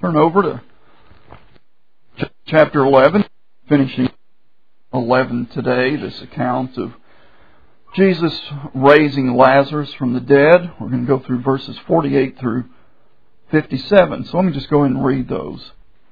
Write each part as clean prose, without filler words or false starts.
Turn over to chapter 11, finishing 11 today, this account of Jesus raising Lazarus from the dead. We're going to go through verses 48 through 57. So let me just go ahead and read those.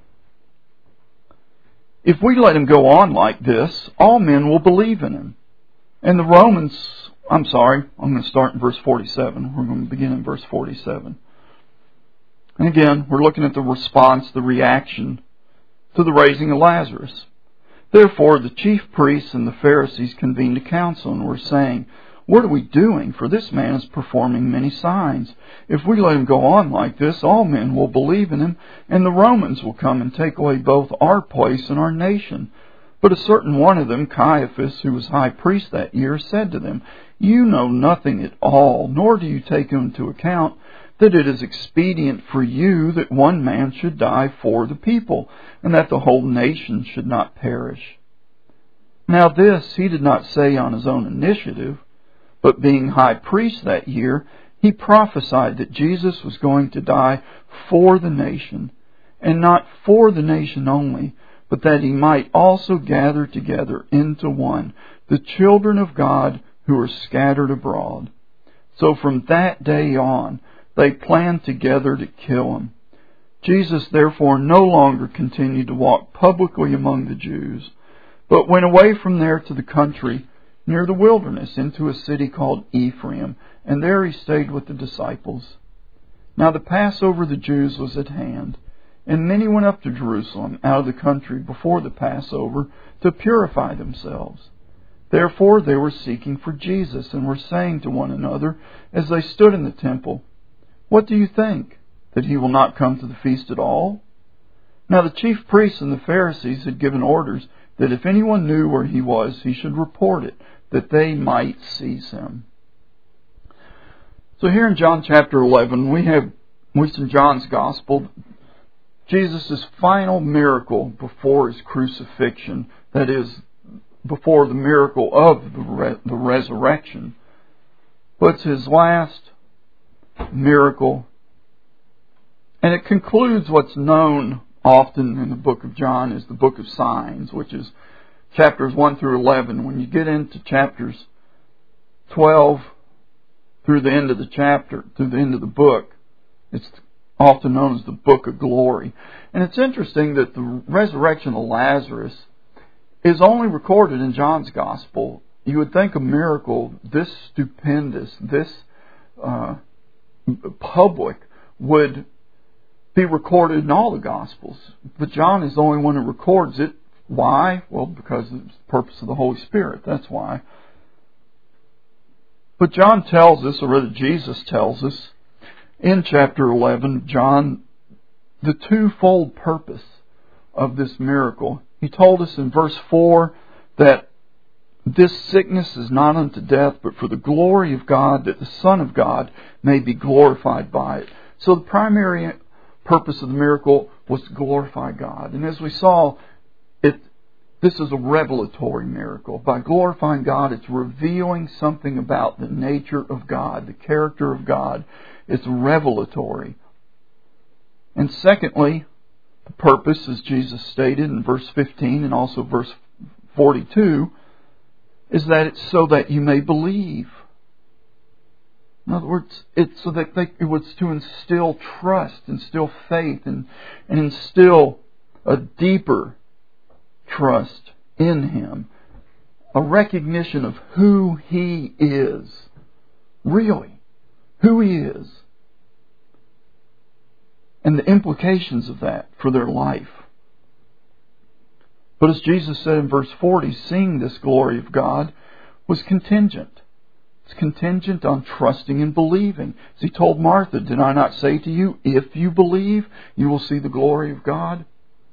If we let him go on like this, all men will believe in him. And the Romans, I'm going to start in verse 47. We're going to begin in verse 47. And again, we're looking at the response, the reaction to the raising of Lazarus. Therefore, the chief priests and the Pharisees convened a council and were saying, "What are we doing? For this man is performing many signs. If we let him go on like this, all men will believe in him, and the Romans will come and take away both our place and our nation." But a certain one of them, Caiaphas, who was high priest that year, said to them, "You know nothing at all, nor do you take into account that it is expedient for you that one man should die for the people, and that the whole nation should not perish." Now this he did not say on his own initiative, but being high priest that year, he prophesied that Jesus was going to die for the nation, and not for the nation only, but that he might also gather together into one the children of God who are scattered abroad. So from that day on, they planned together to kill him. Jesus therefore no longer continued to walk publicly among the Jews, but went away from there to the country near the wilderness, into a city called Ephraim, and there he stayed with the disciples. Now the Passover of the Jews was at hand, and many went up to Jerusalem out of the country before the Passover to purify themselves. Therefore they were seeking for Jesus, and were saying to one another as they stood in the temple, "What do you think? That he will not come to the feast at all?" Now the chief priests and the Pharisees had given orders that if anyone knew where he was, he should report it, that they might seize him. So here in John chapter 11, we have, at least in John's Gospel, Jesus' final miracle before his crucifixion, that is, before the miracle of the resurrection. But it's his last miracle, and it concludes what's known often in the book of John as the book of signs, which is chapters 1 through 11. When you get into chapters 12 through the end of the chapter, through the end of the book, it's often known as the book of glory. And it's interesting that the resurrection of Lazarus is only recorded in John's Gospel. You would think a miracle this stupendous, this public, would be recorded in all the Gospels. But John is the only one who records it. Why? Well, because it's the purpose of the Holy Spirit. That's why. But John tells us, or rather Jesus tells us, in chapter 11, John, the twofold purpose of this miracle. He told us in verse 4 that this sickness is not unto death, but for the glory of God, that the Son of God may be glorified by it. So the primary purpose of the miracle was to glorify God. And as we saw, this is a revelatory miracle. By glorifying God, it's revealing something about the nature of God, the character of God. It's revelatory. And secondly, the purpose, as Jesus stated in verse 15 and also verse 42, is that it's so that you may believe. In other words, it's so that it was to instill trust, instill faith, and instill a deeper trust in Him. A recognition of who He is. Really. Who He is. And the implications of that for their life. But as Jesus said in verse 40, seeing this glory of God was contingent. It's contingent on trusting and believing. As He told Martha, did I not say to you, if you believe, you will see the glory of God?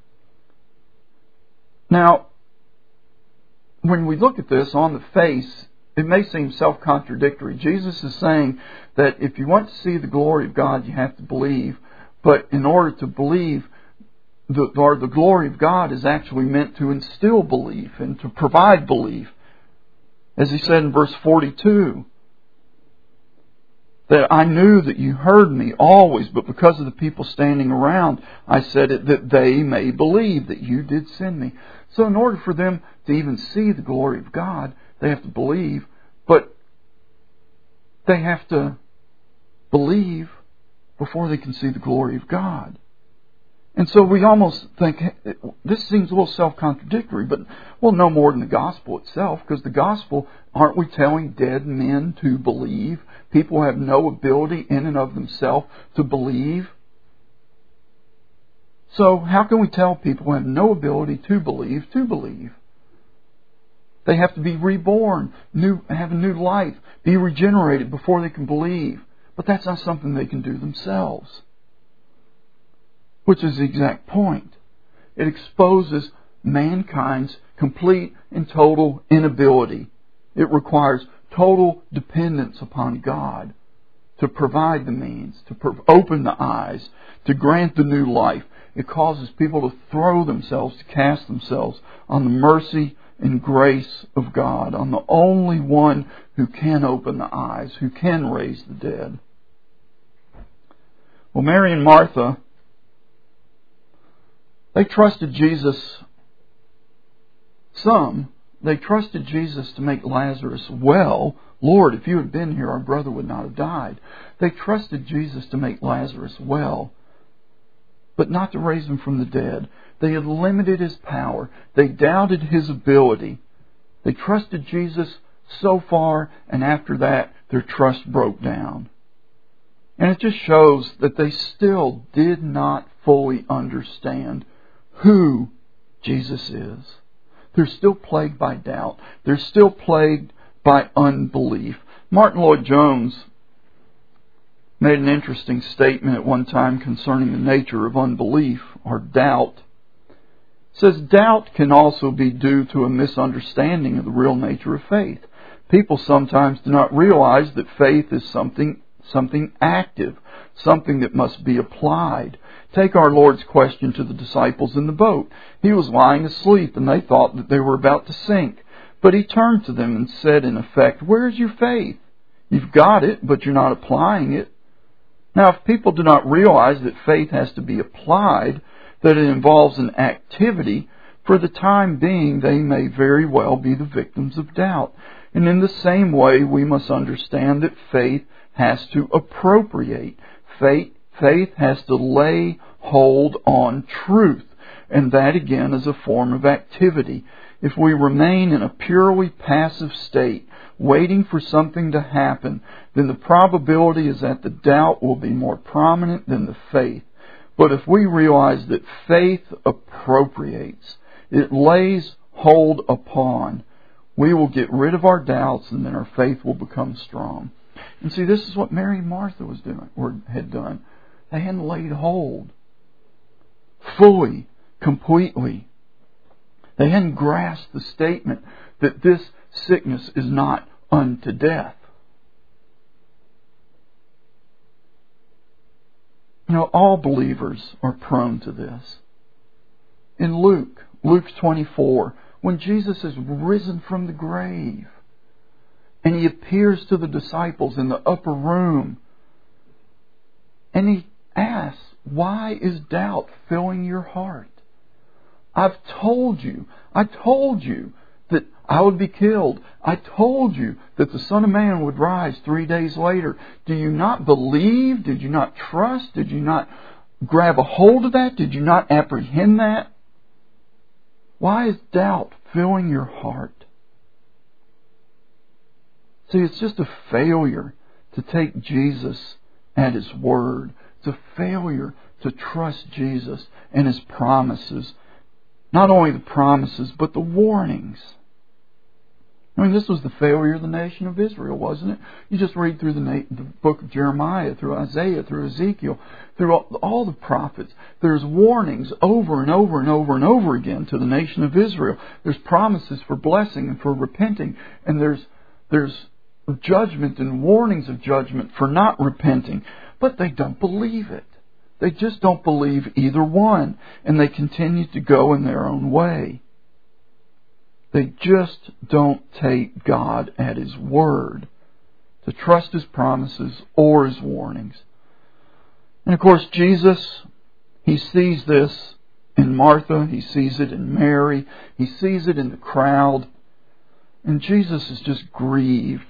Now, when we look at this on the face, it may seem self-contradictory. Jesus is saying that if you want to see the glory of God, you have to believe. But in order to believe, the glory of God is actually meant to instill belief and to provide belief. As He said in verse 42, that I knew that you heard me always, but because of the people standing around, I said it that they may believe that you did send me. So in order for them to even see the glory of God, they have to believe, but they have to believe before they can see the glory of God. And so we almost think, this seems a little self-contradictory, but well, no more than the gospel itself, because the gospel, aren't we telling dead men to believe? People have no ability in and of themselves to believe. So how can we tell people who have no ability to believe to believe? They have to be reborn, have a new life, be regenerated before they can believe. But that's not something they can do themselves. Which is the exact point. It exposes mankind's complete and total inability. It requires total dependence upon God to provide the means, to open the eyes, to grant the new life. It causes people to throw themselves, to cast themselves on the mercy and grace of God, on the only one who can open the eyes, who can raise the dead. Well, Mary and Martha, they trusted Jesus. They trusted Jesus to make Lazarus well. Lord, if you had been here, our brother would not have died. They trusted Jesus to make Lazarus well, but not to raise him from the dead. They had limited his power. They doubted his ability. They trusted Jesus so far, and after that, their trust broke down. And it just shows that they still did not fully understand who Jesus is. They're still plagued by doubt. They're still plagued by unbelief. Martin Lloyd-Jones made an interesting statement at one time concerning the nature of unbelief or doubt. It says, doubt can also be due to a misunderstanding of the real nature of faith. People sometimes do not realize that faith is something active, something that must be applied. Take our Lord's question to the disciples in the boat. He was lying asleep and they thought that they were about to sink. But He turned to them and said in effect, "Where's your faith? You've got it, but you're not applying it." Now, if people do not realize that faith has to be applied, that it involves an activity, for the time being they may very well be the victims of doubt. And in the same way, we must understand that faith has to appropriate. Faith has to lay hold on truth. And that again is a form of activity. If we remain in a purely passive state, waiting for something to happen, then the probability is that the doubt will be more prominent than the faith. But if we realize that faith appropriates, it lays hold upon, we will get rid of our doubts and then our faith will become strong. And see, this is what Mary and Martha was doing, or had done. They hadn't laid hold fully, completely. They hadn't grasped the statement that this sickness is not unto death. You know, all believers are prone to this. In Luke 24, when Jesus is risen from the grave, and He appears to the disciples in the upper room, and He asks, "Why is doubt filling your heart? I've told you that I would be killed. I told you that the Son of Man would rise 3 days later. Do you not believe? Did you not trust? Did you not grab a hold of that? Did you not apprehend that? Why is doubt filling your heart?" See, it's just a failure to take Jesus at His word. It's a failure to trust Jesus and His promises. Not only the promises, but the warnings. I mean, this was the failure of the nation of Israel, wasn't it? You just read through the book of Jeremiah, through Isaiah, through Ezekiel, through all the prophets. There's warnings over and over and over and over again to the nation of Israel. There's promises for blessing and for repenting. And there's judgment and warnings of judgment for not repenting. But they don't believe it. They just don't believe either one. And they continue to go in their own way. They just don't take God at His word to trust His promises or His warnings. And of course, Jesus, He sees this in Martha, He sees it in Mary, He sees it in the crowd, and Jesus is just grieved.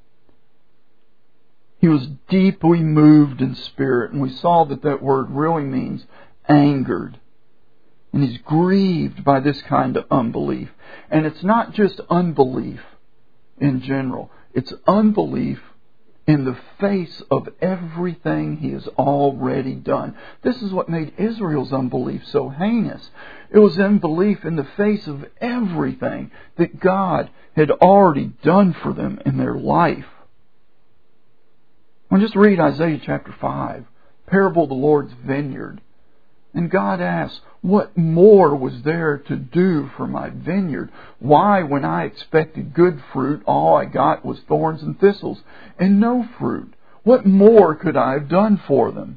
He was deeply moved in spirit, and we saw that that word really means angered. And He's grieved by this kind of unbelief. And it's not just unbelief in general. It's unbelief in the face of everything He has already done. This is what made Israel's unbelief so heinous. It was unbelief in the face of everything that God had already done for them in their life. Well, just read Isaiah chapter 5, parable of the Lord's vineyard. And God asks, what more was there to do for my vineyard? Why, when I expected good fruit, all I got was thorns and thistles and no fruit? What more could I have done for them?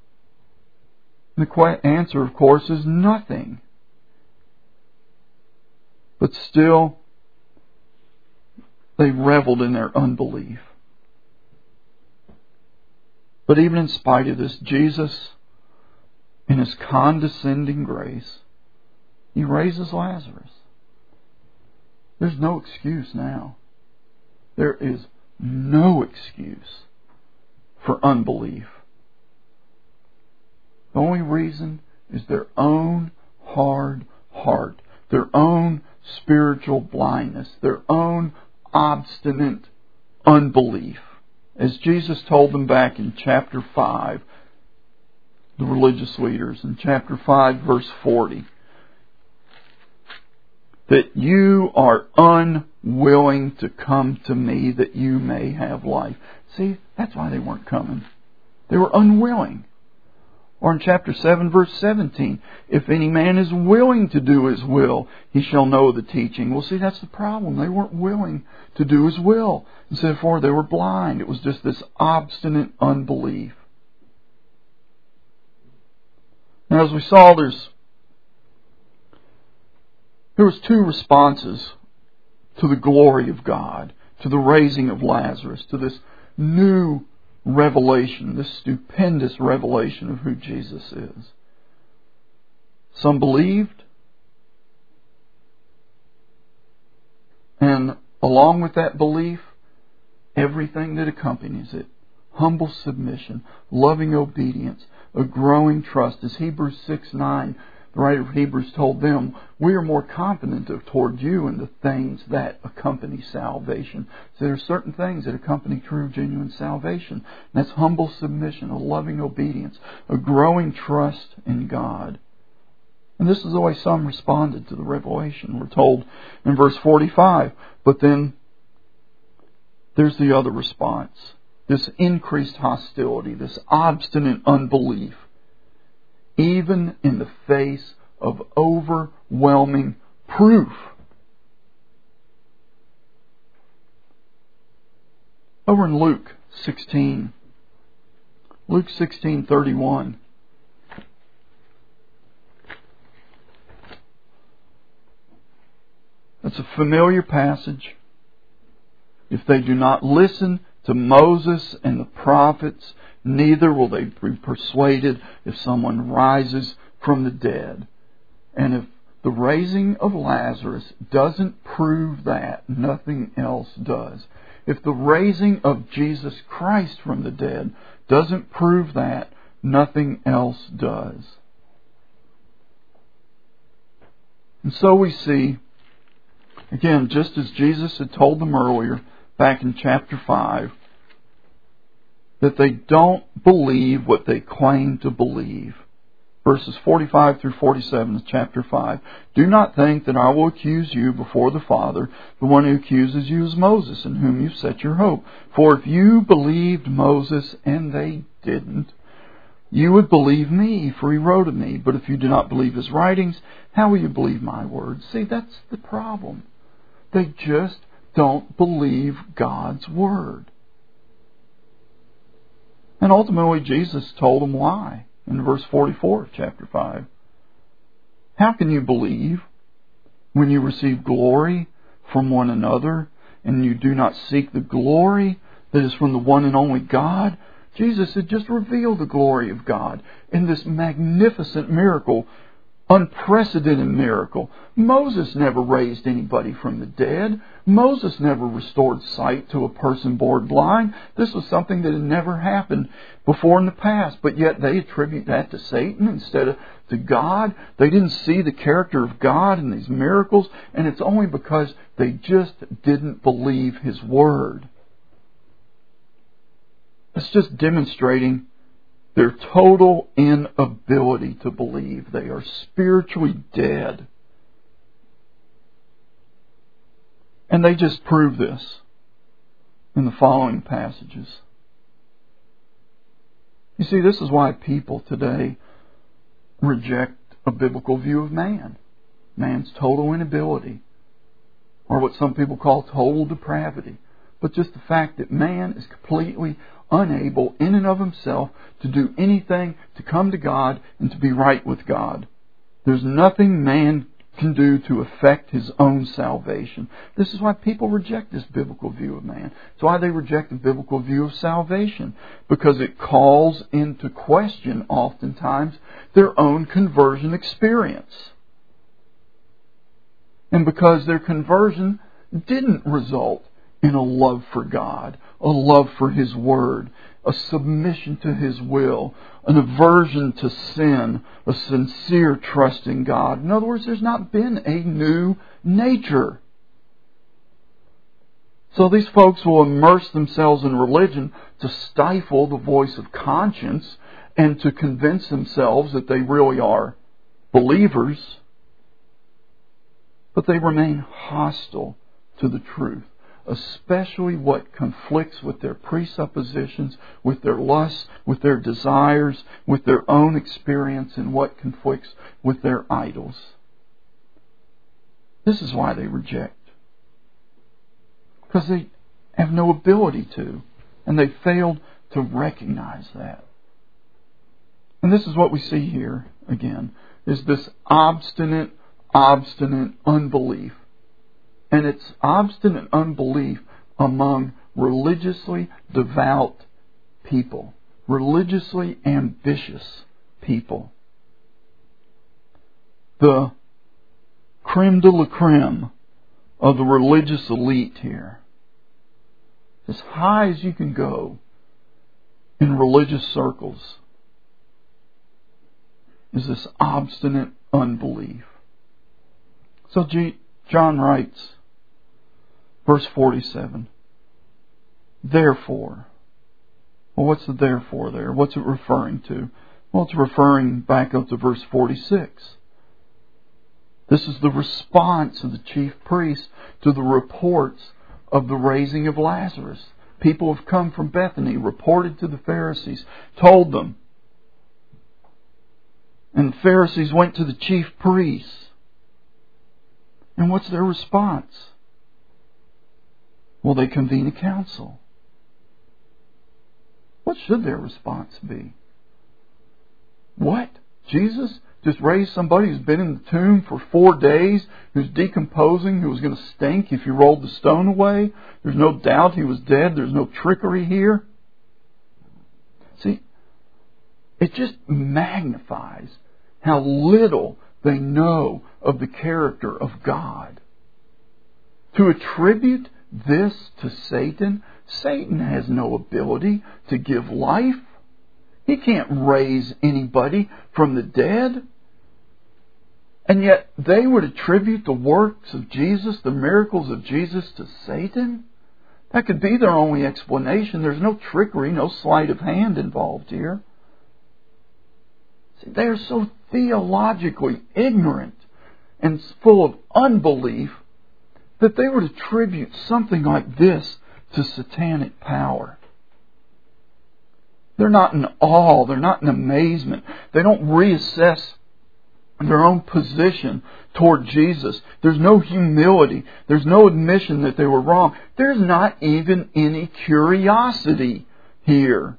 The answer, of course, is nothing. But still, they reveled in their unbelief. But even in spite of this, Jesus, in His condescending grace, He raises Lazarus. There's no excuse now. There is no excuse for unbelief. The only reason is their own hard heart, their own spiritual blindness, their own obstinate unbelief. As Jesus told them back in chapter 5, the religious leaders, in chapter 5, verse 40, that you are unwilling to come to me that you may have life. See, that's why they weren't coming. They were unwilling. Or in chapter 7, verse 17, if any man is willing to do His will, he shall know the teaching. Well, see, that's the problem. They weren't willing to do His will. And so therefore, they were blind. It was just this obstinate unbelief. Now, as we saw, there was two responses to the glory of God, to the raising of Lazarus, to this new revelation, this stupendous revelation of who Jesus is. Some believed, and along with that belief, everything that accompanies it. Humble submission, loving obedience, a growing trust. As Hebrews 6:9, the writer of Hebrews told them, we are more confident toward you in the things that accompany salvation. So there are certain things that accompany true, genuine salvation. And that's humble submission, a loving obedience, a growing trust in God. And this is the way some responded to the revelation. We're told in verse 45. But then there's the other response. This increased hostility, this obstinate unbelief, even in the face of overwhelming proof. Over in Luke 16, Luke 16:31. That's a familiar passage. If they do not listen to Moses and the prophets, neither will they be persuaded if someone rises from the dead. And if the raising of Lazarus doesn't prove that, nothing else does. If the raising of Jesus Christ from the dead doesn't prove that, nothing else does. And so we see, again, just as Jesus had told them earlier, back in chapter 5, that they don't believe what they claim to believe. Verses 45 through 47 of chapter 5. Do not think that I will accuse you before the Father. The one who accuses you is Moses, in whom you set your hope. For if you believed Moses, and they didn't, you would believe me, for he wrote of me. But if you do not believe his writings, how will you believe my words? See, that's the problem. They just don't believe God's word. And ultimately, Jesus told them why in verse 44 of chapter 5. How can you believe when you receive glory from one another and you do not seek the glory that is from the one and only God. Jesus had just revealed the glory of God in this magnificent miracle, unprecedented miracle. Moses never raised anybody from the dead. Moses never restored sight to a person born blind. This was something that had never happened before in the past, but yet they attribute that to Satan instead of to God. They didn't see the character of God in these miracles, and it's only because they just didn't believe His Word. It's just demonstrating their total inability to believe. They are spiritually dead. And they just prove this in the following passages. You see, this is why people today reject a biblical view of man. Man's total inability, or what some people call total depravity. But just the fact that man is completely unable in and of himself to do anything to come to God and to be right with God. There's nothing man can do to affect his own salvation. This is why people reject this biblical view of man. It's why they reject the biblical view of salvation, because it calls into question oftentimes their own conversion experience. And because their conversion didn't result in a love for God, a love for His Word, a submission to His will, an aversion to sin, a sincere trust in God. In other words, there's not been a new nature. So these folks will immerse themselves in religion to stifle the voice of conscience and to convince themselves that they really are believers, but they remain hostile to the truth, especially what conflicts with their presuppositions, with their lusts, with their desires, with their own experience, and what conflicts with their idols. This is why they reject. Because they have no ability to, and they failed to recognize that. And this is what we see here again, is this obstinate unbelief. And it's obstinate unbelief among religiously devout people, religiously ambitious people. The creme de la creme of the religious elite here, as high as you can go in religious circles, is this obstinate unbelief. So John writes, verse 47, therefore. Well, what's the therefore there? What's it referring to? Well, it's referring back up to verse 46. This is the response of the chief priests to the reports of the raising of Lazarus. People have come from Bethany, reported to the Pharisees, told them. And the Pharisees went to the chief priests. And what's their response? Well, they convene a council. What should their response be? What? Jesus just raised somebody who's been in the tomb for 4 days, who's decomposing, who was going to stink if you rolled the stone away? There's no doubt he was dead. There's no trickery here. See, it just magnifies how little they know of the character of God. To attribute this to Satan, Satan has no ability to give life. He can't raise anybody from the dead. And yet they would attribute the works of Jesus, the miracles of Jesus, to Satan? That could be their only explanation. There's no trickery, no sleight of hand involved here. See, they are so theologically ignorant and full of unbelief that they would attribute something like this to satanic power. They're not in awe. They're not in amazement. They don't reassess their own position toward Jesus. There's no humility. There's no admission that they were wrong. There's not even any curiosity here.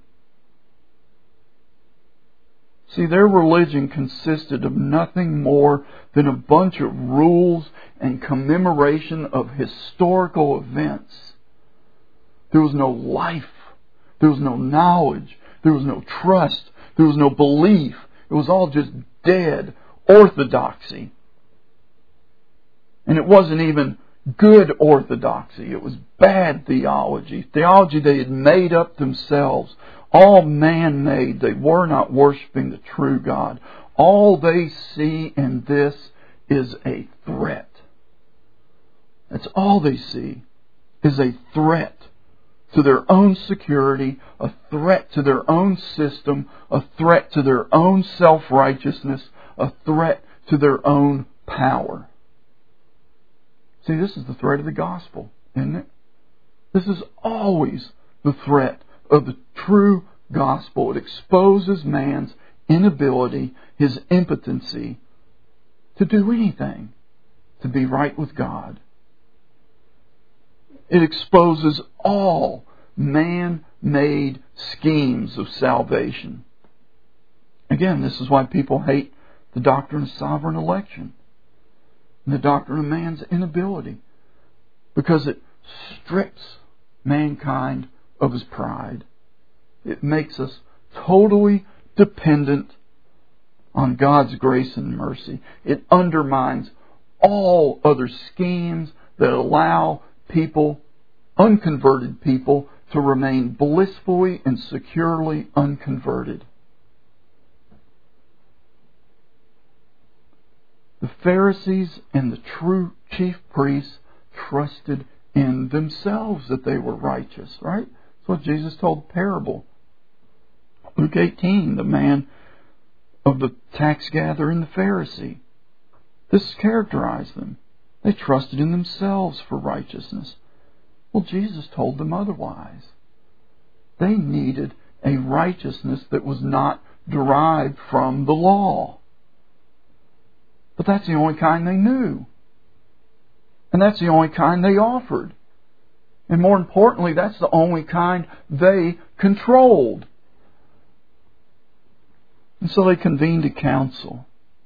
See, their religion consisted of nothing more than a bunch of rules and commemoration of historical events. There was no life. There was no knowledge. There was no trust. There was no belief. It was all just dead orthodoxy. And it wasn't even good orthodoxy. It was bad theology. Theology they had made up themselves. All man-made. They were not worshiping the true God. All they see in this is a threat. That's all they see, is a threat to their own security, a threat to their own system, a threat to their own self-righteousness, a threat to their own power. See, this is the threat of the gospel, isn't it? This is always the threat of the true gospel. It exposes man's inability, his impotency to do anything, to be right with God. It exposes all man-made schemes of salvation. Again, this is why people hate the doctrine of sovereign election and the doctrine of man's inability, because it strips mankind of his pride. It makes us totally dependent on God's grace and mercy. It undermines all other schemes that allow people, unconverted people, to remain blissfully and securely unconverted. The Pharisees and the true chief priests trusted in themselves that they were righteous, right? That's what Jesus told the parable. Luke 18, the man of the tax gatherer and the Pharisee. This characterized them. They trusted in themselves for righteousness. Well, Jesus told them otherwise. They needed a righteousness that was not derived from the law. But that's the only kind they knew. And that's the only kind they offered. And more importantly, that's the only kind they controlled. And so they convened a council.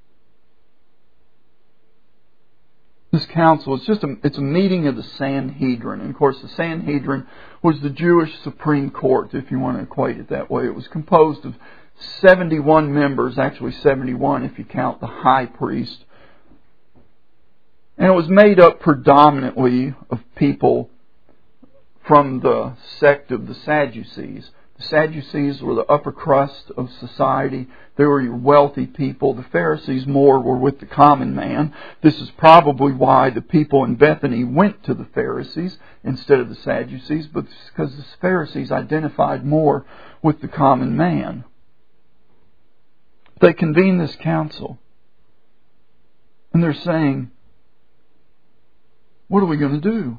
This council, it's a meeting of the Sanhedrin. And of course, the Sanhedrin was the Jewish Supreme Court, if you want to equate it that way. It was composed of 71 members, actually 71 if you count the high priest. And it was made up predominantly of people from the sect of the Sadducees. The Sadducees were the upper crust of society. They were your wealthy people. The Pharisees more were with the common man. This is probably why the people in Bethany went to the Pharisees instead of the Sadducees, but because the Pharisees identified more with the common man. They convene this council, and they're saying, what are we going to do?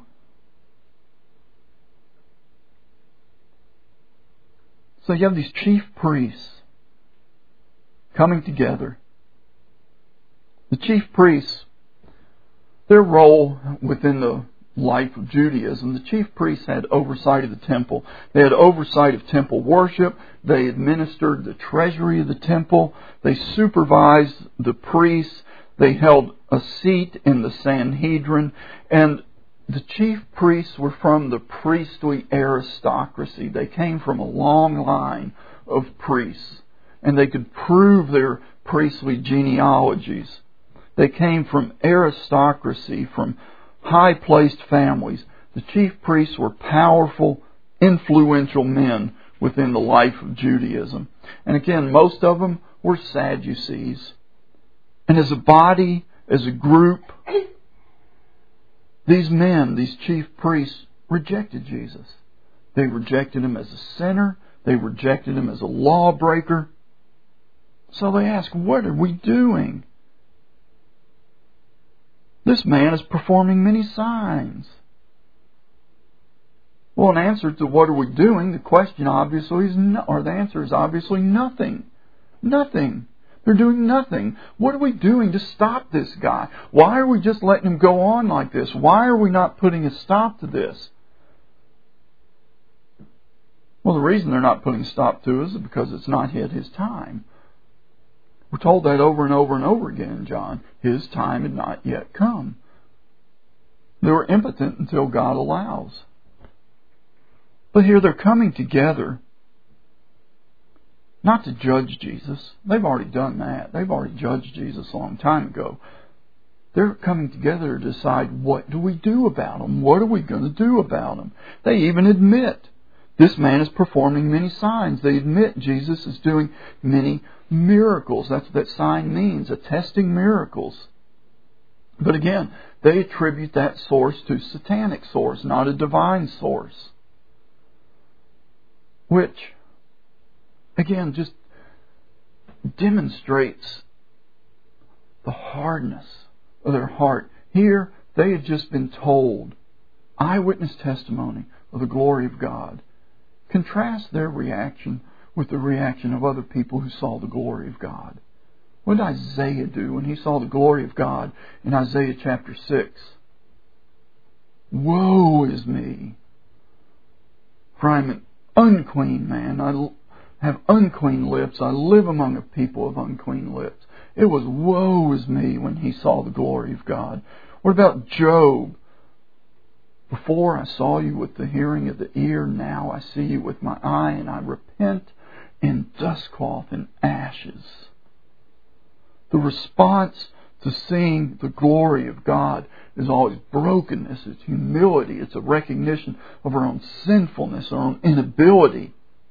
So you have these chief priests coming together. The chief priests, their role within the life of Judaism, the chief priests had oversight of the temple. They had oversight of temple worship. They administered the treasury of the temple. They supervised the priests. They held a seat in the Sanhedrin. And the chief priests were from the priestly aristocracy. They came from a long line of priests, and they could prove their priestly genealogies. They came from aristocracy, from high-placed families. The chief priests were powerful, influential men within the life of Judaism. And again, most of them were Sadducees. And as a body, as a group, these men, these chief priests, rejected Jesus. They rejected Him as a sinner. They rejected Him as a lawbreaker. So they ask, what are we doing? This man is performing many signs. Well, in answer to what are we doing, the question obviously is the answer is obviously nothing. Nothing. They're doing nothing. What are we doing to stop this guy? Why are we just letting him go on like this? Why are we not putting a stop to this? Well, the reason they're not putting a stop to it is because it's not yet His time. We're told that over and over and over again in John. His time had not yet come. They were impotent until God allows. But here they're coming together not to judge Jesus. They've already done that. They've already judged Jesus a long time ago. They're coming together to decide, what do we do about him? What are we going to do about him? They even admit this man is performing many signs. They admit Jesus is doing many miracles. That's what that sign means, attesting miracles. But again, they attribute that source to satanic source, not a divine source. Which, again, just demonstrates the hardness of their heart. Here, they had just been told eyewitness testimony of the glory of God. Contrast their reaction with the reaction of other people who saw the glory of God. What did Isaiah do when he saw the glory of God in Isaiah chapter 6? Woe is me, for I am an unclean man. I have unclean lips. I live among a people of unclean lips. It was woe is me when he saw the glory of God. What about Job? Before I saw you with the hearing of the ear, now I see you with my eye, and I repent in dust cloth and ashes. The response to seeing the glory of God is always brokenness, it's humility, it's a recognition of our own sinfulness, our own inability.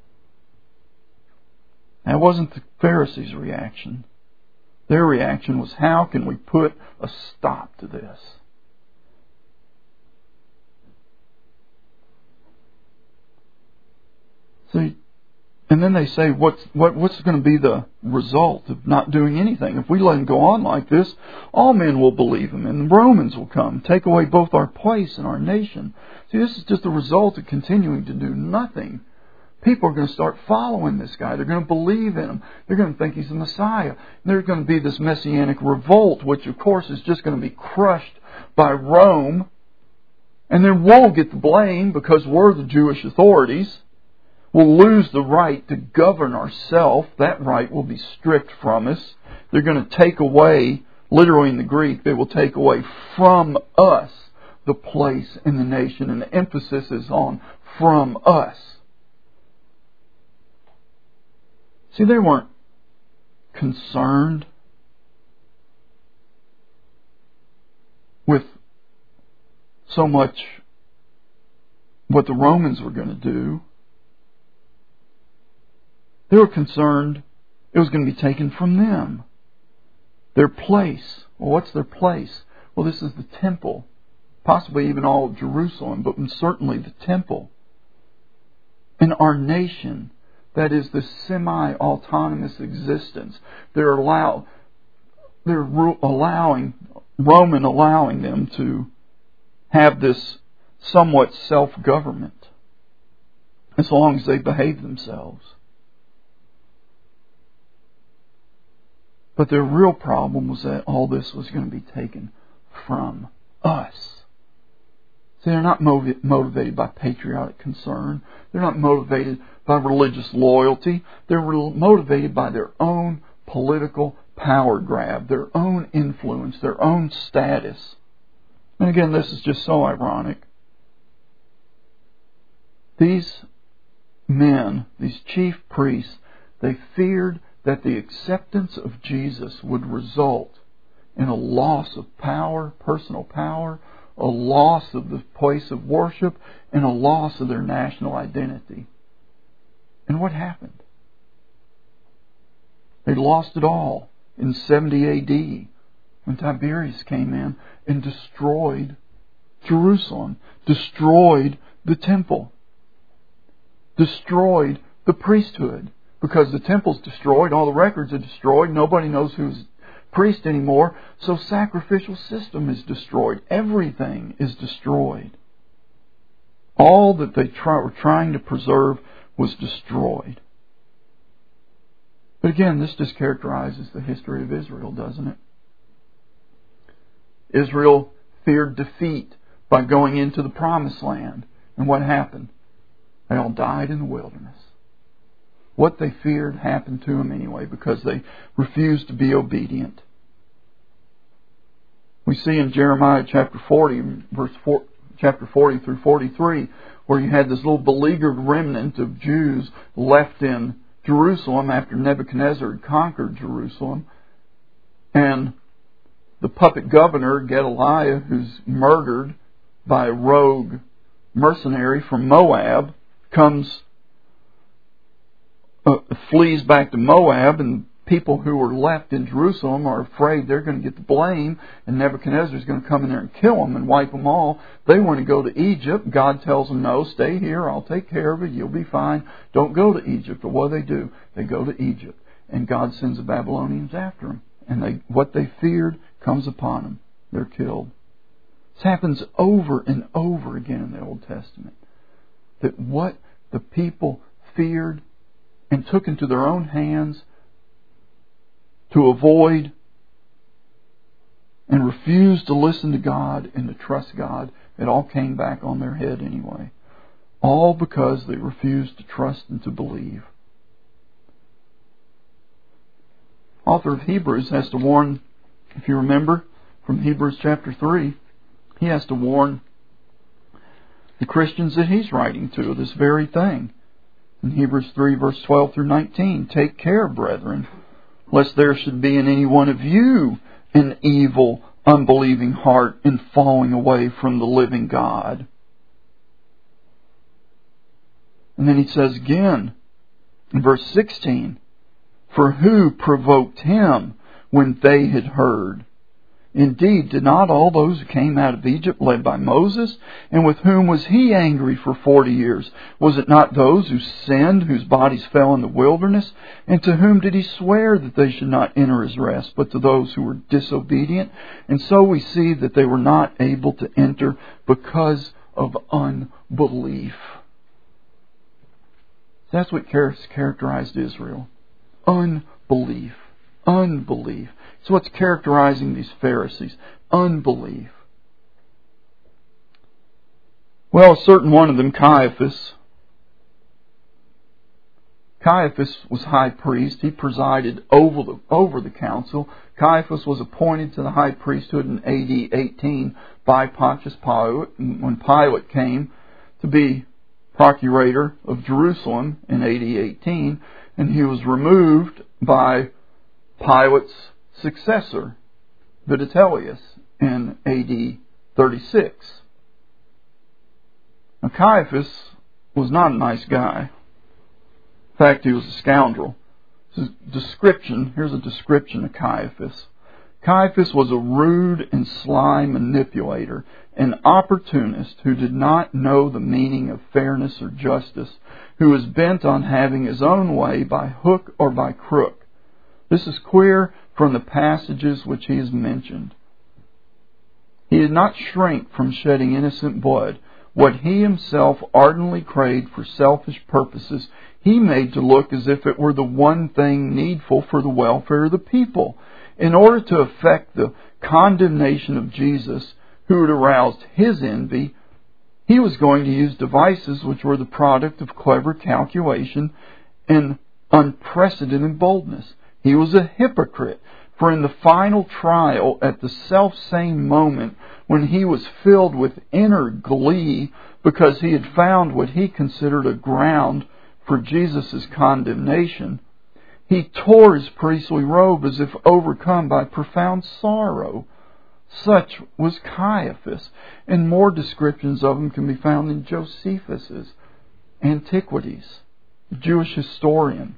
That wasn't the Pharisees' reaction. Their reaction was, how can we put a stop to this? See, and then they say, what's going to be the result of not doing anything? If we let him go on like this, all men will believe him, and the Romans will come, take away both our place and our nation. See, this is just the result of continuing to do nothing. People are going to start following this guy. They're going to believe in him. They're going to think he's the Messiah. There's going to be this messianic revolt, which of course is just going to be crushed by Rome. And then we'll get the blame because we're the Jewish authorities. We'll lose the right to govern ourselves. That right will be stripped from us. They're going to take away, literally in the Greek, they will take away from us the place in the nation. And the emphasis is on from us. See, they weren't concerned with so much what the Romans were going to do. They were concerned it was going to be taken from them. Their place. Well, what's their place? Well, this is the temple. Possibly even all of Jerusalem, but certainly the temple. And our nation, that is the semi-autonomous existence. They're allowing Roman allowing them to have this somewhat self-government as long as they behave themselves. But their real problem was that all this was going to be taken from us. See, they're not motivated by patriotic concern. They're not motivated by religious loyalty. They're motivated by their own political power grab, their own influence, their own status. And again, this is just so ironic. These men, these chief priests, they feared that the acceptance of Jesus would result in a loss of power, personal power, a loss of the place of worship, and a loss of their national identity. And what happened? They lost it all in 70 A.D. when Tiberius came in and destroyed Jerusalem, destroyed the temple, destroyed the priesthood. Because the temple's destroyed, all the records are destroyed, nobody knows who's priest anymore, so sacrificial system is destroyed. Everything is destroyed. All that they were trying to preserve was destroyed. But again, this just characterizes the history of Israel, doesn't it? Israel feared defeat by going into the promised land. And what happened? They all died in the wilderness. What they feared happened to them anyway because they refused to be obedient. We see in Jeremiah chapter 40, chapter 40 through 43, where you had this little beleaguered remnant of Jews left in Jerusalem after Nebuchadnezzar had conquered Jerusalem. And the puppet governor, Gedaliah, who's murdered by a rogue mercenary from Moab, flees back to Moab, and people who are left in Jerusalem are afraid they're going to get the blame, and Nebuchadnezzar is going to come in there and kill them and wipe them all. They want to go to Egypt. God tells them, no, stay here. I'll take care of it. You'll be fine. Don't go to Egypt. But what do? They go to Egypt. And God sends the Babylonians after them. And what they feared comes upon them. They're killed. This happens over and over again in the Old Testament. That what the people feared and took into their own hands to avoid and refuse to listen to God and to trust God, it all came back on their head anyway. All because they refused to trust and to believe. Author of Hebrews has to warn, if you remember, from Hebrews chapter 3, he has to warn the Christians that he's writing to of this very thing. In Hebrews 3, verse 12 through 19, take care, brethren, lest there should be in any one of you an evil, unbelieving heart in falling away from the living God. And then he says again, in verse 16, for who provoked him when they had heard? Indeed, did not all those who came out of Egypt led by Moses? And with whom was he angry for 40 years? Was it not those who sinned, whose bodies fell in the wilderness? And to whom did he swear that they should not enter his rest, but to those who were disobedient? And so we see that they were not able to enter because of unbelief. That's what characterized Israel. Unbelief. Unbelief. It's what's characterizing these Pharisees. Unbelief. Well, a certain one of them, Caiaphas was high priest. He presided over the council. Caiaphas was appointed to the high priesthood in AD 18 by Pontius Pilate. When Pilate came to be procurator of Jerusalem in AD 18, and he was removed by Pilate's successor, Vitellius, in AD 36. Now, Caiaphas was not a nice guy. In fact, he was a scoundrel. Here's a description of Caiaphas. Caiaphas was a rude and sly manipulator, an opportunist who did not know the meaning of fairness or justice, who was bent on having his own way by hook or by crook. This is clear from the passages which he has mentioned. He did not shrink from shedding innocent blood. What he himself ardently craved for selfish purposes, he made to look as if it were the one thing needful for the welfare of the people. In order to effect the condemnation of Jesus, who had aroused his envy, he was going to use devices which were the product of clever calculation and unprecedented boldness. He was a hypocrite, for in the final trial, at the self-same moment when he was filled with inner glee because he had found what he considered a ground for Jesus' condemnation, he tore his priestly robe as if overcome by profound sorrow. Such was Caiaphas, and more descriptions of him can be found in Josephus' Antiquities, the Jewish historian.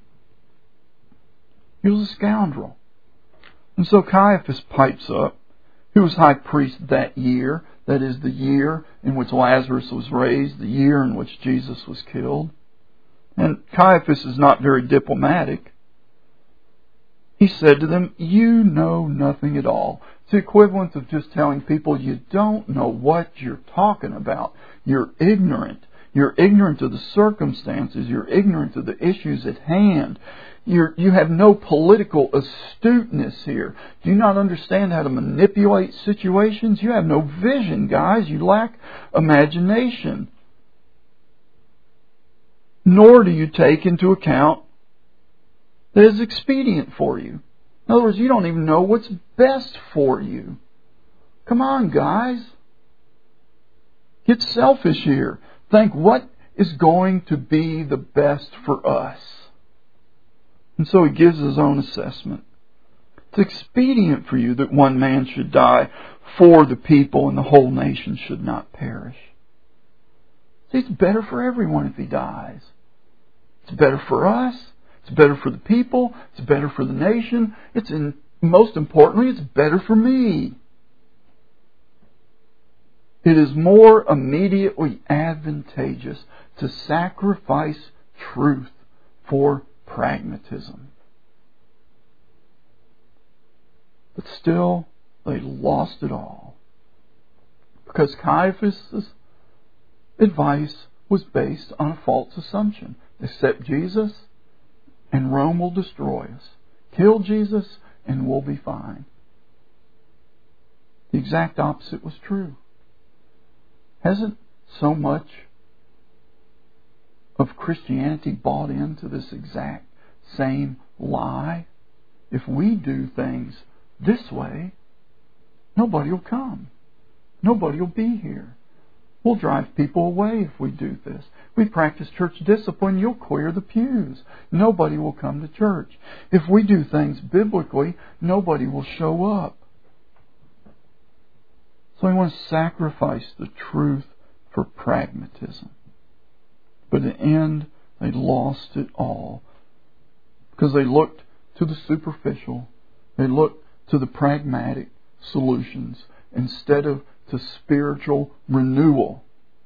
He was a scoundrel. And so Caiaphas pipes up, who was high priest that year, that is the year in which Lazarus was raised, the year in which Jesus was killed. And Caiaphas is not very diplomatic. He said to them, you know nothing at all. It's the equivalent of just telling people you don't know what you're talking about. You're ignorant. You're ignorant of the circumstances. You're ignorant of the issues at hand. You have no political astuteness here. Do you not understand how to manipulate situations? You have no vision, guys. You lack imagination. Nor do you take into account that is expedient for you. In other words, you don't even know what's best for you. Come on, guys. Get selfish here. think, what is going to be the best for us? And so he gives his own assessment. It's expedient for you that one man should die for the people, and the whole nation should not perish. See, it's better for everyone if he dies. It's better for us. It's better for the people. It's better for the nation. Most importantly, it's better for me. It is more immediately advantageous to sacrifice truth for pragmatism. But still, they lost it all. Because Caiaphas' advice was based on a false assumption. Accept Jesus and Rome will destroy us. Kill Jesus and we'll be fine. The exact opposite was true. Hasn't so much of Christianity bought into this exact same lie? If we do things this way, nobody will come. Nobody will be here. We'll drive people away if we do this. We practice church discipline, you'll clear the pews. Nobody will come to church. If we do things biblically, nobody will show up. So we want to sacrifice the truth for pragmatism. But in the end, they lost it all. Because they looked to the superficial. They looked to the pragmatic solutions instead of to spiritual renewal.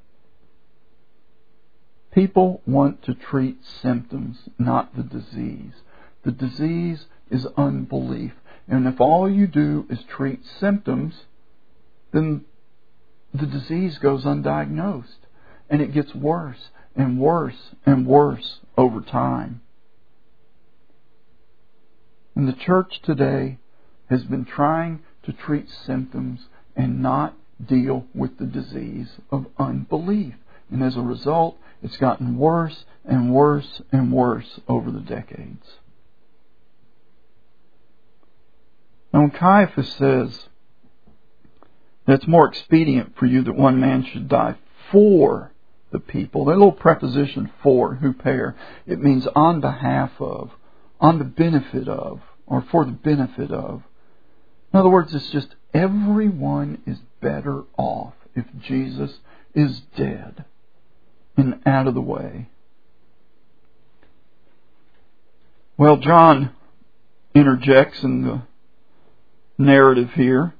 People want to treat symptoms, not the disease. The disease is unbelief. And if all you do is treat symptoms, then the disease goes undiagnosed. And it gets worse and worse and worse over time. And the church today has been trying to treat symptoms and not deal with the disease of unbelief. And as a result, it's gotten worse and worse and worse over the decades. Now when Caiaphas says that it's more expedient for you that one man should die for the people, that little preposition for, huper, it means on behalf of, on the benefit of, or for the benefit of. In other words, it's just everyone is better off if Jesus is dead and out of the way. Well, John interjects in the narrative here.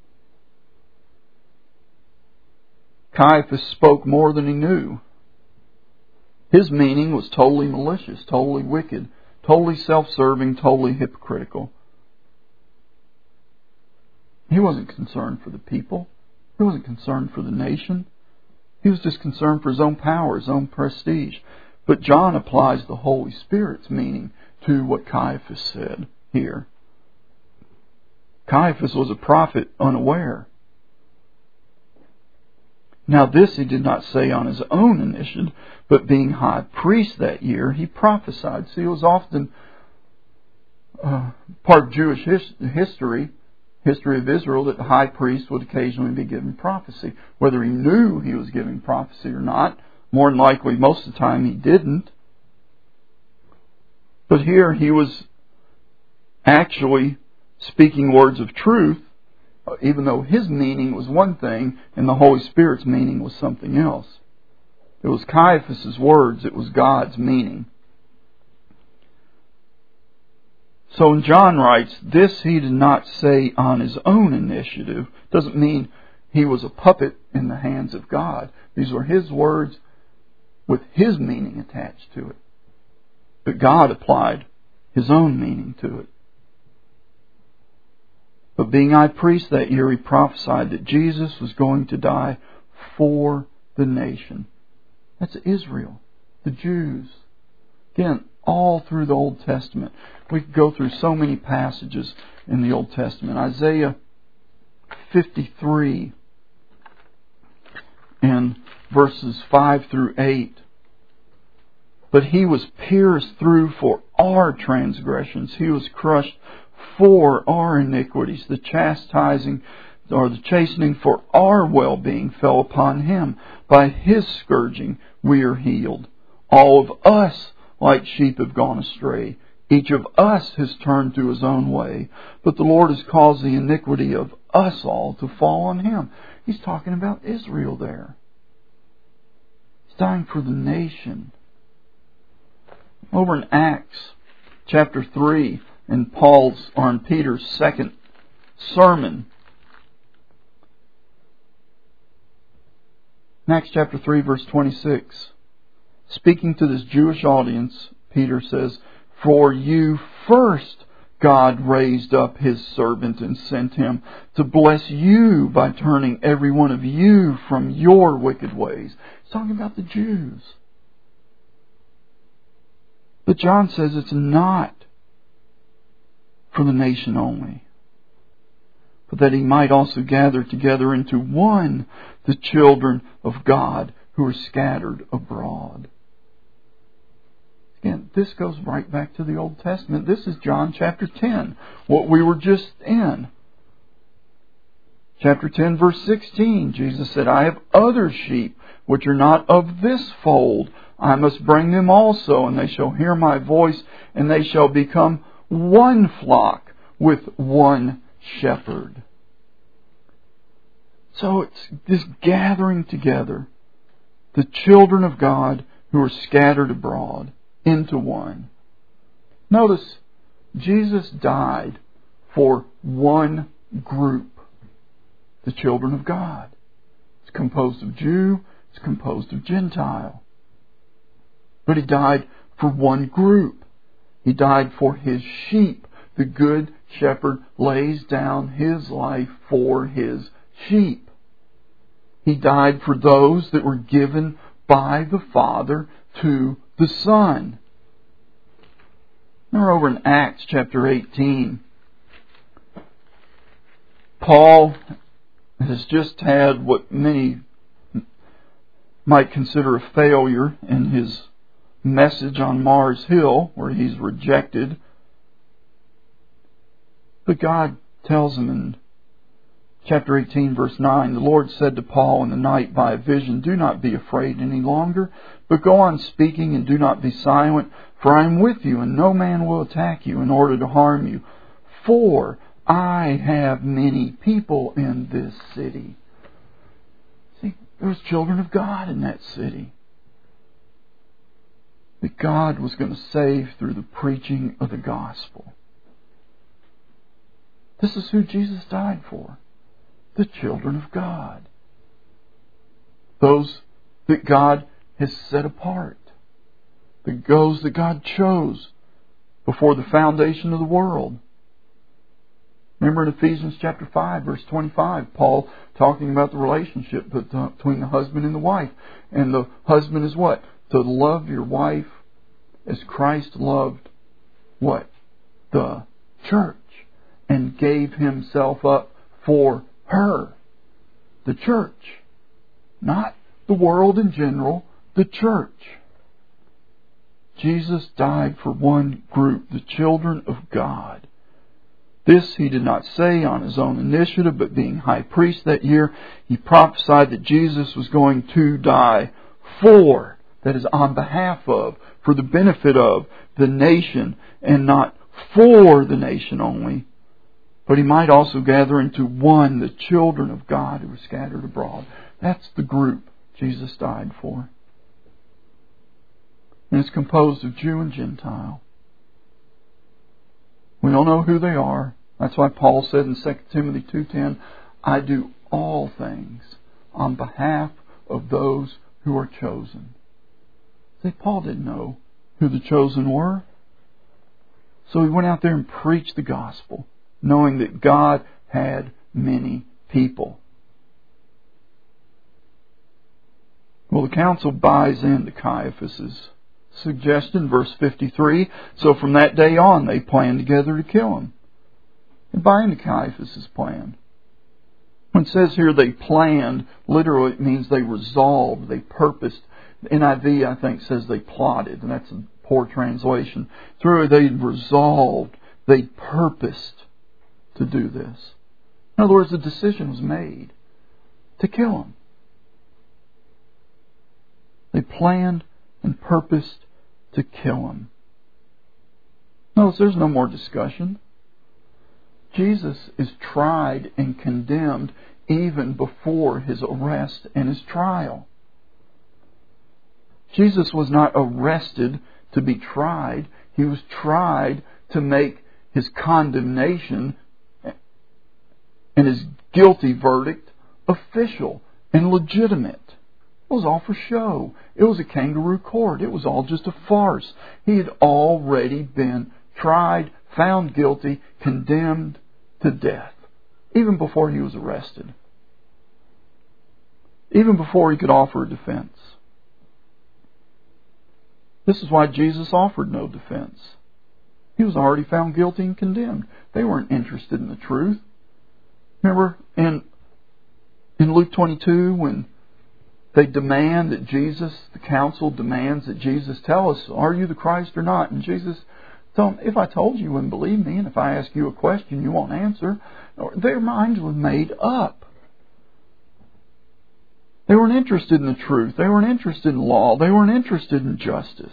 Caiaphas spoke more than he knew. His meaning was totally malicious, totally wicked, totally self-serving, totally hypocritical. He wasn't concerned for the people. He wasn't concerned for the nation. He was just concerned for his own power, his own prestige. But John applies the Holy Spirit's meaning to what Caiaphas said here. Caiaphas was a prophet unaware. Now this he did not say on his own initiative, but being high priest that year, he prophesied. See, it was often part of Jewish history of Israel, that the high priest would occasionally be given prophecy. Whether he knew he was giving prophecy or not, more than likely most of the time he didn't. But here he was actually speaking words of truth, even though his meaning was one thing and the Holy Spirit's meaning was something else. It was Caiaphas' words, it was God's meaning. So when John writes, this he did not say on his own initiative, doesn't mean he was a puppet in the hands of God. These were his words with his meaning attached to it. But God applied his own meaning to it. But being high priest that year, he prophesied that Jesus was going to die for the nation. That's Israel, the Jews. Again, all through the Old Testament. We could go through so many passages in the Old Testament. Isaiah 53 and verses 5 through 8. But he was pierced through for our transgressions. He was crushed for our iniquities. The chastising or the chastening for our well-being fell upon Him. By His scourging we are healed. All of us, like sheep, have gone astray. Each of us has turned to his own way. But the Lord has caused the iniquity of us all to fall on Him. He's talking about Israel there. He's dying for the nation. Over in Acts chapter 3, in Peter's second sermon, in Acts chapter 3, verse 26, speaking to this Jewish audience, Peter says, "For you first God raised up His servant and sent him to bless you by turning every one of you from your wicked ways." He's talking about the Jews. But John says it's not for the nation only, but that He might also gather together into one the children of God who are scattered abroad. Again, this goes right back to the Old Testament. This is John chapter 10, what we were just in. Chapter 10, verse 16, Jesus said, "I have other sheep which are not of this fold. I must bring them also, and they shall hear my voice, and they shall become one flock with one shepherd." So it's this gathering together, the children of God who are scattered abroad, into one. Notice, Jesus died for one group, the children of God. It's composed of Jew, it's composed of Gentile. But He died for one group. He died for His sheep. The good shepherd lays down his life for his sheep. He died for those that were given by the Father to the Son. Now over in Acts chapter 18, Paul has just had what many might consider a failure in his message on Mars Hill, where he's rejected. But God tells him in chapter 18, verse 9, "The Lord said to Paul in the night by a vision, 'Do not be afraid any longer, but go on speaking and do not be silent, for I am with you, and no man will attack you in order to harm you. For I have many people in this city.'" See, there was children of God in that city that God was going to save through the preaching of the gospel. This is who Jesus died for. The children of God. Those that God has set apart. Those that God chose before the foundation of the world. Remember in Ephesians chapter 5, verse 25, Paul talking about the relationship between the husband and the wife. And the husband is what? To love your wife as Christ loved what? The church. And gave Himself up for her. The church. Not the world in general, the church. Jesus died for one group, the children of God. This He did not say on His own initiative, but being high priest that year, He prophesied that Jesus was going to die for, that is on behalf of, for the benefit of the nation, and not for the nation only, but He might also gather into one the children of God who were scattered abroad. That's the group Jesus died for. And it's composed of Jew and Gentile. We don't know who they are. That's why Paul said in 2 Timothy 2:10, "I do all things on behalf of those who are chosen." See, Paul didn't know who the chosen were. So he went out there and preached the gospel, knowing that God had many people. Well, the council buys into Caiaphas' suggestion, verse 53. So from that day on, they planned together to kill Him. They buy into Caiaphas' plan. When it says here they planned, literally it means they resolved, they purposed. The NIV, I think, says they plotted, and that's a poor translation. So they resolved, they purposed to do this. In other words, the decision was made to kill him. They planned and purposed to kill him. Notice there's no more discussion. Jesus is tried and condemned even before his arrest and his trial. Jesus was not arrested to be tried. He was tried to make his condemnation and his guilty verdict official and legitimate. It was all for show. It was a kangaroo court. It was all just a farce. He had already been tried, found guilty, condemned to death, even before he was arrested, even before he could offer a defense. This is why Jesus offered no defense. He was already found guilty and condemned. They weren't interested in the truth. Remember in Luke 22 when they demand that Jesus, the council demands that Jesus tell us, are you the Christ or not? And Jesus told them, if I told you, you wouldn't believe me, and if I ask you a question, you won't answer. Their minds were made up. They weren't interested in the truth. They weren't interested in law. They weren't interested in justice.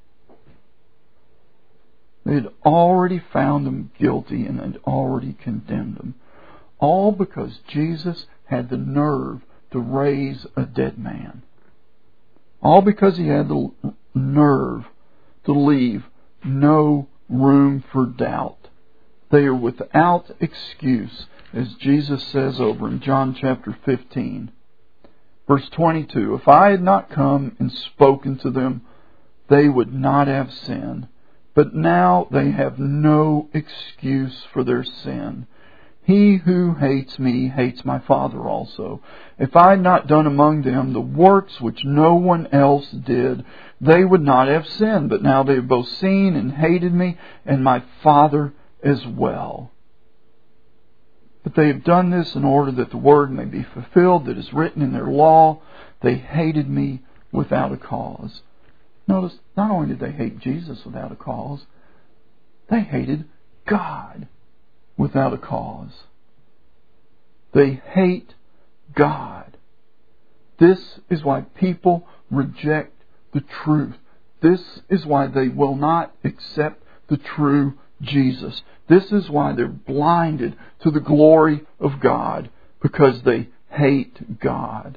They had already found him guilty and had already condemned him. All because Jesus had the nerve to raise a dead man. All because he had the nerve to leave no room for doubt. They are without excuse, as Jesus says over in John chapter 15. Verse 22, if I had not come and spoken to them, they would not have sinned. But now they have no excuse for their sin. He who hates me hates my Father also. If I had not done among them the works which no one else did, they would not have sinned. But now they have both seen and hated me, and my Father as well. But they have done this in order that the word may be fulfilled that is written in their law. They hated me without a cause. Notice, not only did they hate Jesus without a cause, they hated God without a cause. They hate God. This is why people reject the truth. This is why they will not accept the true Jesus. This is why they're blinded to the glory of God, because they hate God.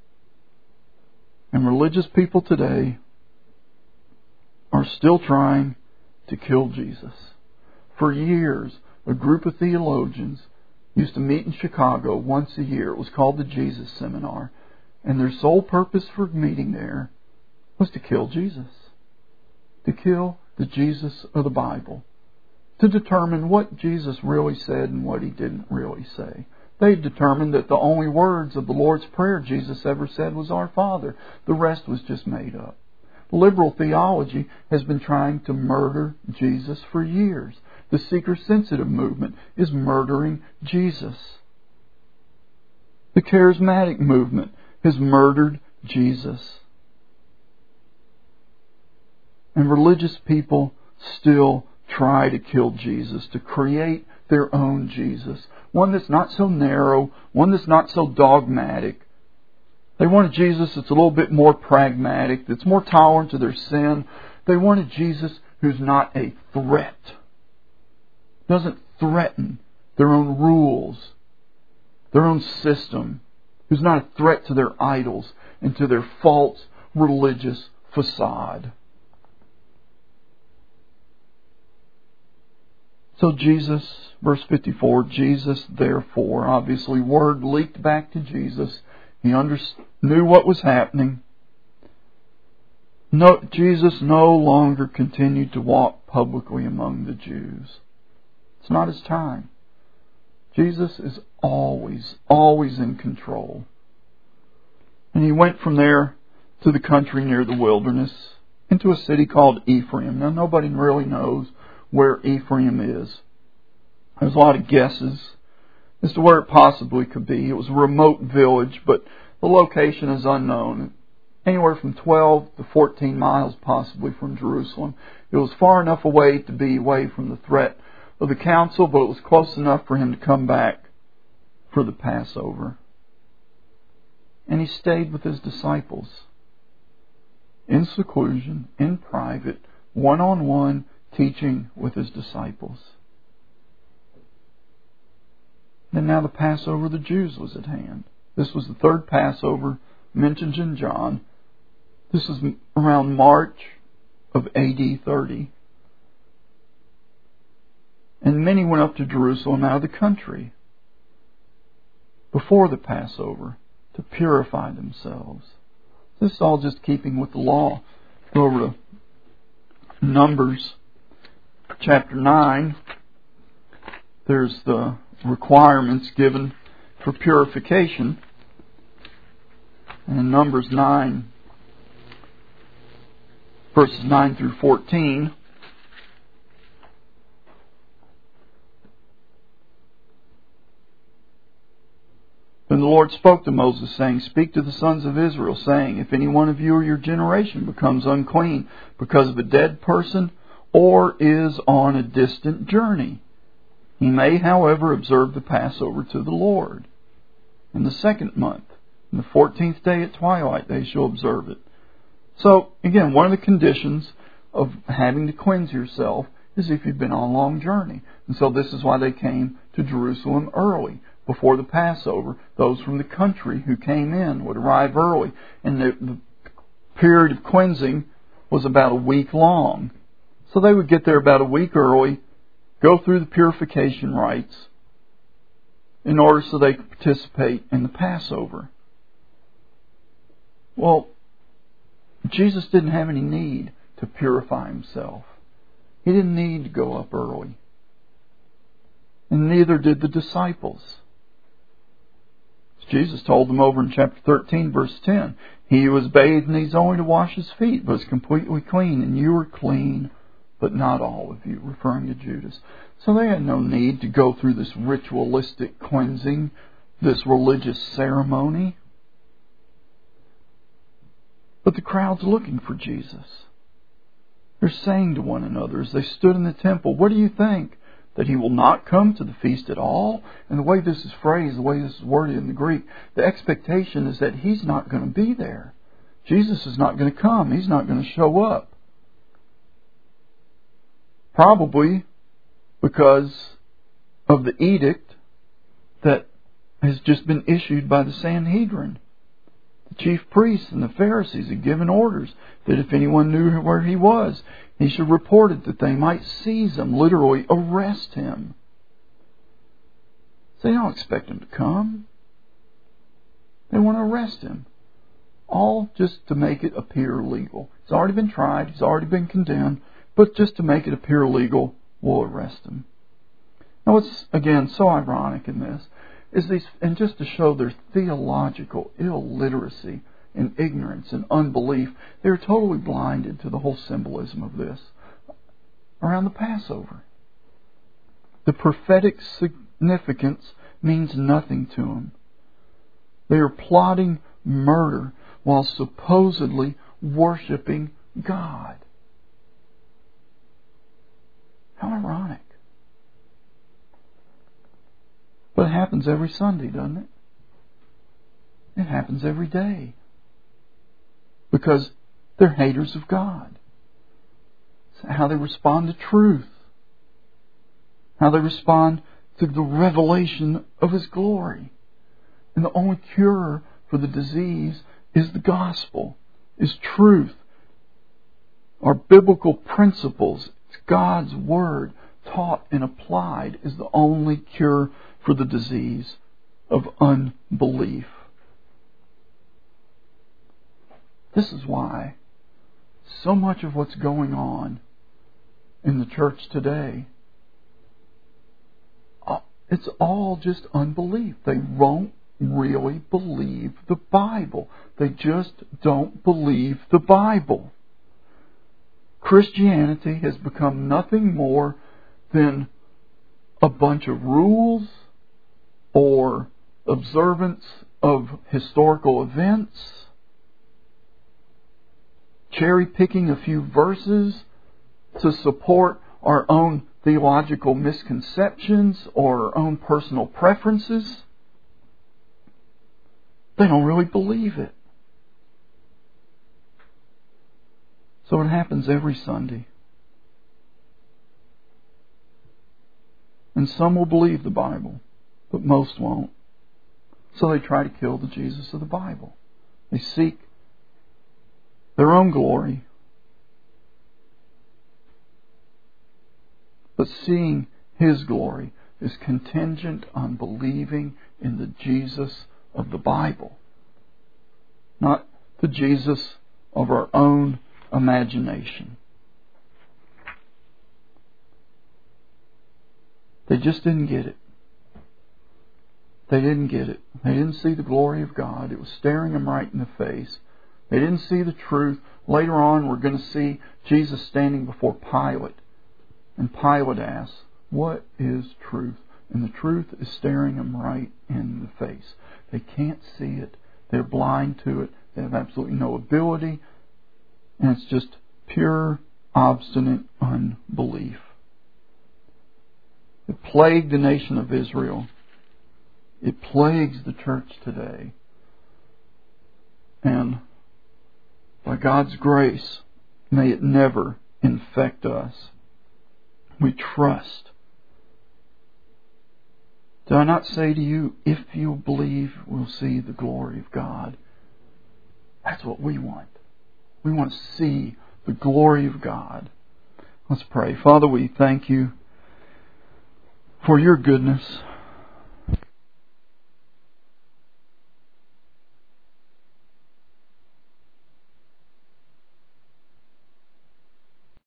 And religious people today are still trying to kill Jesus. For years, a group of theologians used to meet in Chicago once a year. It was called the Jesus Seminar. And their sole purpose for meeting there was to kill Jesus. To kill the Jesus of the Bible. To determine what Jesus really said and what He didn't really say. They determined that the only words of the Lord's Prayer Jesus ever said was Our Father. The rest was just made up. Liberal theology has been trying to murder Jesus for years. The seeker-sensitive movement is murdering Jesus. The charismatic movement has murdered Jesus. And religious people still try to kill Jesus, to create their own Jesus. One that's not so narrow, one that's not so dogmatic. They want a Jesus that's a little bit more pragmatic, that's more tolerant to their sin. They want a Jesus who's not a threat. Doesn't threaten their own rules, their own system. Who's not a threat to their idols and to their false religious facade. So Jesus, verse 54, Jesus therefore, obviously word leaked back to Jesus. He knew what was happening. Jesus no longer continued to walk publicly among the Jews. It's not His time. Jesus is always in control. And He went from there to the country near the wilderness, into a city called Ephraim. Now nobody really knows where Ephraim is. There's a lot of guesses as to where it possibly could be. It was a remote village, but the location is unknown. Anywhere from 12 to 14 miles possibly from Jerusalem. It was far enough away to be away from the threat of the council, but it was close enough for Him to come back for the Passover. And He stayed with His disciples in seclusion, in private, one-on-one, teaching with His disciples. And now the Passover of the Jews was at hand. This was the third Passover mentioned in John. This was around March of AD 30. And many went up to Jerusalem out of the country before the Passover to purify themselves. This is all just keeping with the law. Go over to Numbers chapter 9. There's the requirements given for purification. And in Numbers 9, verses 9 through 14, Then the Lord spoke to Moses, saying, Speak to the sons of Israel, saying, If any one of you or your generation becomes unclean because of a dead person, or is on a distant journey, he may, however, observe the Passover to the Lord. In the second month, in the 14th day at twilight, they shall observe it. So, again, one of the conditions of having to cleanse yourself is if you've been on a long journey. And so this is why they came to Jerusalem early. Before the Passover, those from the country who came in would arrive early. And the period of cleansing was about a week long. So they would get there about a week early, go through the purification rites, in order so they could participate in the Passover. Well, Jesus didn't have any need to purify Himself. He didn't need to go up early. And neither did the disciples. Jesus told them over in chapter 13, verse 10, He who was bathed needs only to wash his feet, but is completely clean, and you are clean, but not all of you, referring to Judas. So they had no need to go through this ritualistic cleansing, this religious ceremony. But the crowd's looking for Jesus. They're saying to one another as they stood in the temple, What do you think? That He will not come to the feast at all? And the way this is phrased, the way this is worded in the Greek, the expectation is that He's not going to be there. Jesus is not going to come. He's not going to show up. Probably because of the edict that has just been issued by the Sanhedrin. The chief priests and the Pharisees had given orders that if anyone knew where He was, he should report it, that they might seize Him, literally arrest Him. So they don't expect Him to come. They want to arrest Him. All just to make it appear legal. He's already been tried, He's already been condemned, but just to make it appear legal, we'll arrest Him. Now what's, again, so ironic in this is these, and just to show their theological illiteracy and ignorance and unbelief, they're totally blinded to the whole symbolism of this around the Passover. The prophetic significance means nothing to them. They are plotting murder while supposedly worshiping God. How ironic. But it happens every Sunday, doesn't it? It happens every day. Because they're haters of God. It's how they respond to truth. How they respond to the revelation of His glory. And the only cure for the disease is the gospel, is truth. Our biblical principles, God's Word, taught and applied, is the only cure for the disease of unbelief. This is why so much of what's going on in the church today, it's all just unbelief. They won't really believe the Bible. They just don't believe the Bible. Christianity has become nothing more than a bunch of rules or observance of historical events, cherry-picking a few verses to support our own theological misconceptions or our own personal preferences. They don't really believe it. So it happens every Sunday. And some will believe the Bible, but most won't. So they try to kill the Jesus of the Bible. They seek their own glory. But seeing His glory is contingent on believing in the Jesus of the Bible, not the Jesus of our own imagination. They just didn't get it. They didn't get it. They didn't see the glory of God. It was staring them right in the face. They didn't see the truth. Later on, we're going to see Jesus standing before Pilate. And Pilate asks, "What is truth?" And the truth is staring them right in the face. They can't see it. They're blind to it. They have absolutely no ability. And it's just pure, obstinate unbelief. It plagued the nation of Israel. It plagues the church today. And by God's grace, may it never infect us. We trust. Did I not say to you, if you believe, we'll see the glory of God? That's what we want. We want to see the glory of God. Let's pray. Father, we thank you for your goodness.